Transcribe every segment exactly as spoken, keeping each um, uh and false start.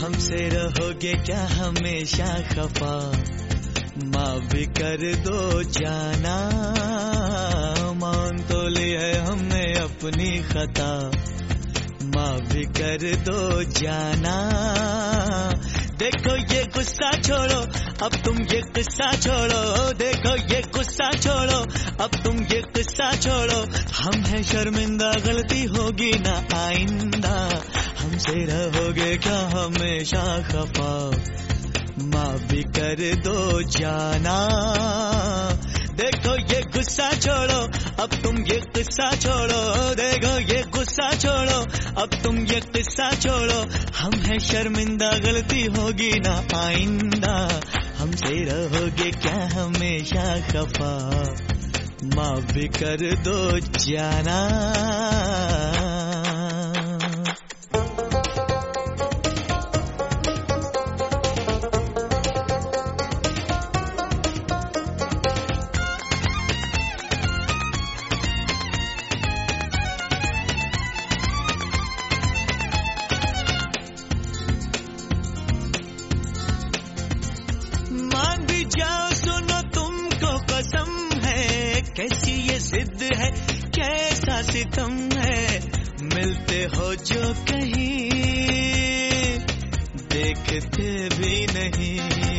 हमसे रहोगे क्या हमेशा खफा, माफ भी कर दो जाना, मान तो ली है हमने अपनी खता, माफ भी कर दो जाना। देखो ये गुस्सा छोड़ो, अब तुम ये किस्सा छोड़ो, देखो ये गुस्सा छोड़ो, अब तुम ये किस्सा छोड़ो। हम हैं शर्मिंदा, गलती होगी ना आइंदा, हमसे रहोगे क्या हमेशा खफा, माफ भी कर दो जाना। देखो ये गुस्सा छोड़ो, अब तुम ये किस्सा छोड़ो, देखो ये गुस्सा छोड़ो, अब तुम ये किस्सा छोड़ो। हम हैं शर्मिंदा, गलती होगी ना आइंदा, हमसे रहोगे क्या हमेशा खफा, माफ भी कर दो जाना। मान भी जाओ, सुनो तुमको कसम है, कैसी ये जिद है, कैसा सितम है। मिलते हो जो कहीं, देखते भी नहीं।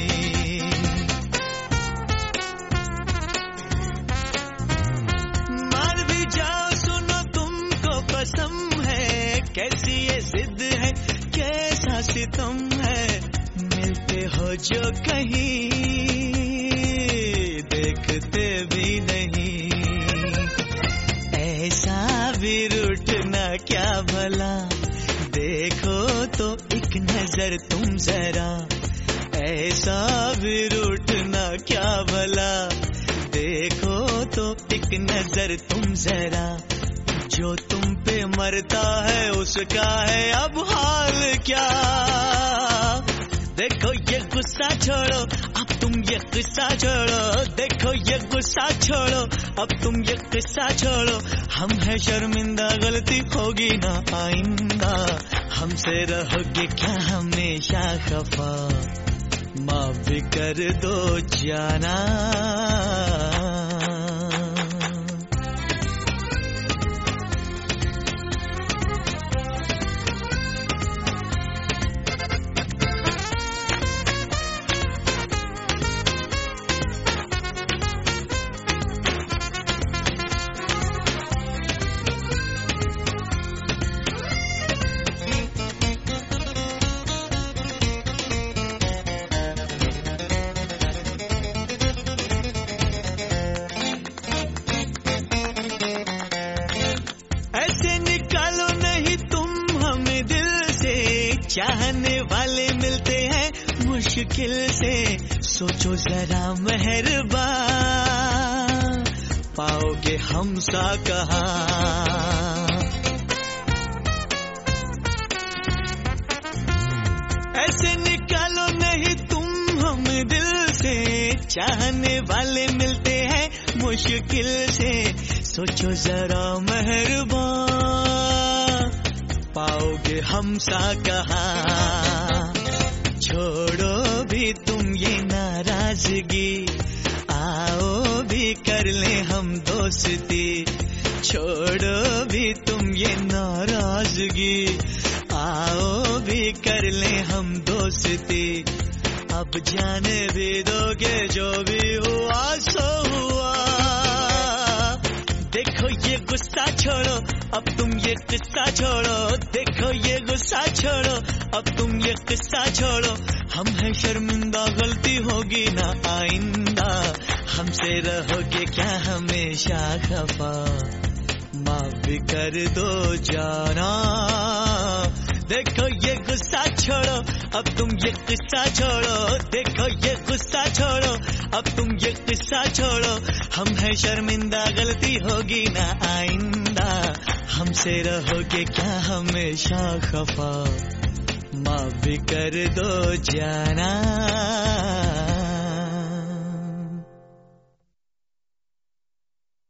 मान भी जाओ, सुनो तुमको कसम है, कैसी ये जिद है, कैसा सितम है। मिलते हो जो कहीं, देखते भी नहीं। ऐसा भी रूठना क्या भला, देखो तो एक नजर तुम जरा। ऐसा भी रूठना क्या भला, देखो तो एक नजर तुम जरा। जो तुम पे मरता है उसका है अब हाल क्या। देखो ये गुस्सा छोड़ो, अब तुम ये किस्सा छोड़ो, देखो ये गुस्सा छोड़ो, अब तुम ये किस्सा छोड़ो। हम हैं शर्मिंदा, गलती होगी ना आइंदा, हमसे रहोगे क्या हमेशा खफा, माफ भी कर दो जाना। चाहने वाले मिलते हैं मुश्किल से, सोचो जरा मेहरबा, पाओगे हम सा कहा। ऐसे निकालो नहीं तुम हम दिल से, चाहने वाले मिलते हैं मुश्किल से, सोचो जरा मेहरबा, पाओगे हम सा कहा। छोड़ो भी तुम ये नाराजगी, आओ भी कर ले हम दोस्ती। छोड़ो भी तुम ये नाराजगी, आओ भी कर ले हम दोस्ती। अब जाने भी दोगे जो भी हुआ सो हुआ। देखो ये गुस्सा छोड़ो, अब तुम ये किस्सा छोड़ो, देखो ये गुस्सा छोड़ो, अब तुम ये किस्सा छोड़ो। हम हैं शर्मिंदा, गलती होगी ना आइंदा, हमसे रहोगे क्या हमेशा खफा, माफ भी कर दो जाना। देखो ये गुस्सा छोड़ो, अब तुम ये किस्सा छोड़ो, देखो ये गुस्सा छोड़ो, अब तुम ये किस्सा छोड़ो। हम हैं शर्मिंदा, गलती होगी ना आइंदा, हमसे रहोगे क्या हमेशा खफा, माफ भी कर दो जाना।